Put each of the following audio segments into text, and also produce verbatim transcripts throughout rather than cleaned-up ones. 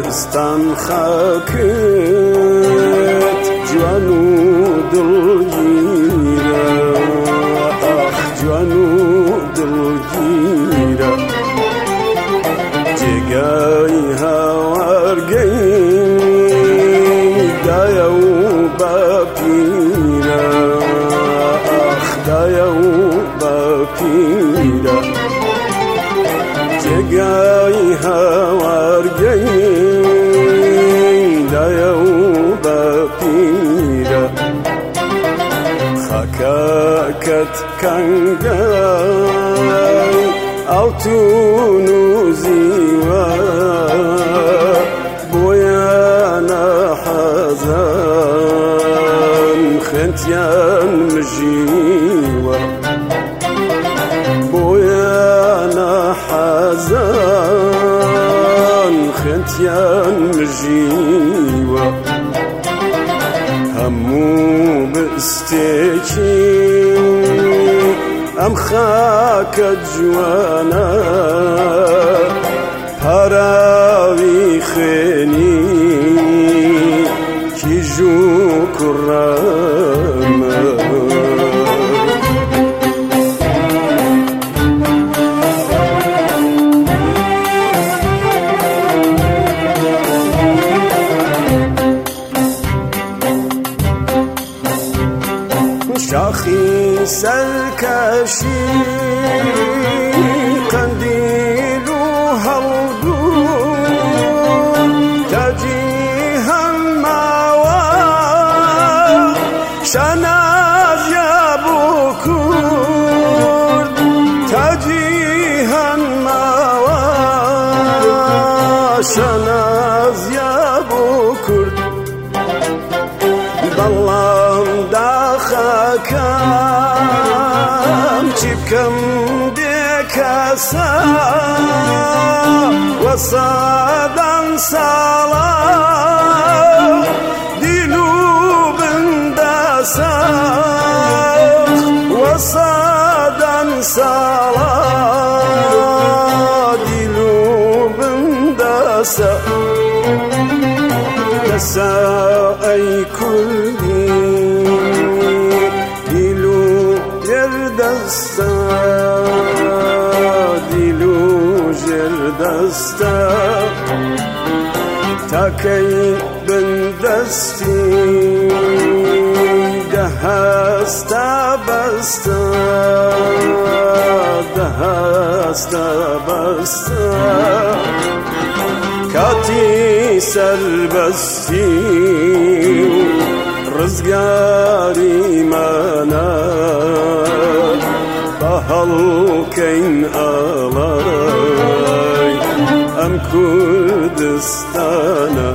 دبستان خاکت جوان و دڵگیرە ئاخ جوان و دڵگیرە جێگای هاوارگەی دایە و باپیرە ئاخ دایە و باپیرە جێگای هاوارگەی دایە و باپیرە خاکەکەت کەنگای ئاوتون و زیوە بۆیانە حەزان خوێنتیان مژیوە بۆیانە حەزان خوێنتیان مژیوە هەموو بستێکی ئەم خاکە جوانە پاراوی خوێنی کیژ و کوڕەمە شاخی سەرکەشی قەندیل و هەڵگوڕ تاجی هەماوە شانازیە بۆ کورد تاجی هەماوە شانازیە بۆ کورد بەڵام داخەکەم چی بکەم دێکەسە وەسەدان ساڵە دیل و بندەسە وەسەدان ساڵە دیل و بندەسە دەسە ئەی کوردی دیل و ژێردەستە دیل و ژێردەستە تاکەی بندەستی دەهەستە بەستە دەهەستە بەستە کاتی سەربەستی ڕزگاری مانە بە هەڵکەین ئاڵای ئەم کوردستانە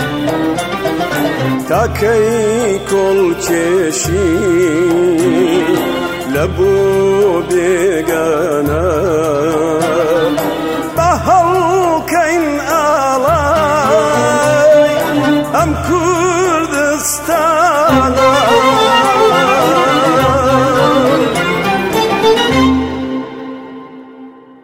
تاکەی کۆڵکێشی لە بۆ بێگانە